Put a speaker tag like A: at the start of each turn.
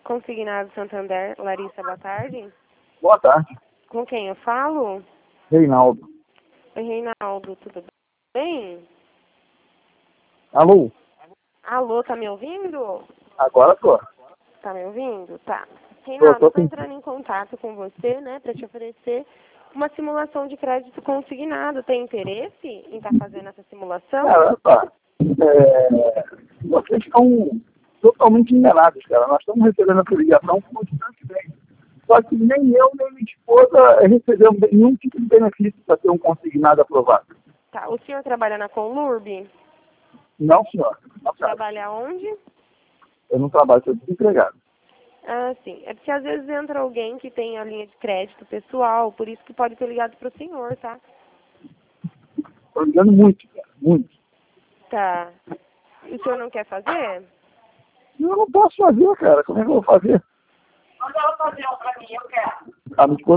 A: Consignado Santander, Larissa, boa tarde.
B: Boa tarde.
A: Com quem eu falo?
B: Reinaldo.
A: Oi, Reinaldo, tudo bem?
B: Alô?
A: Alô, tá me ouvindo?
B: Agora tô.
A: Tá me ouvindo? Tá. Reinaldo, eu tô entrando em contato com você, né, pra te oferecer uma simulação de crédito consignado. Tem interesse em estar fazendo essa simulação?
B: Cara, tá. Vocês estão totalmente enganados, cara. Nós estamos recebendo essa ligação constantemente. Só que nem eu, nem minha esposa recebemos nenhum tipo de benefício para ter um consignado aprovado.
A: Tá. O senhor trabalha na Conlurb?
B: Não, senhor. Não, cara.
A: Trabalha onde?
B: Eu não trabalho, sou desempregado.
A: Ah, sim. É porque às vezes entra alguém que tem a linha de crédito pessoal, por isso que pode ter ligado pro senhor, tá?
B: Estou ligando muito, cara. Muito.
A: Tá. E o senhor não quer fazer?
B: Eu não posso fazer, cara. Como é que eu vou fazer?
C: Manda ela fazer um pra mim, eu quero.
B: A minha esposa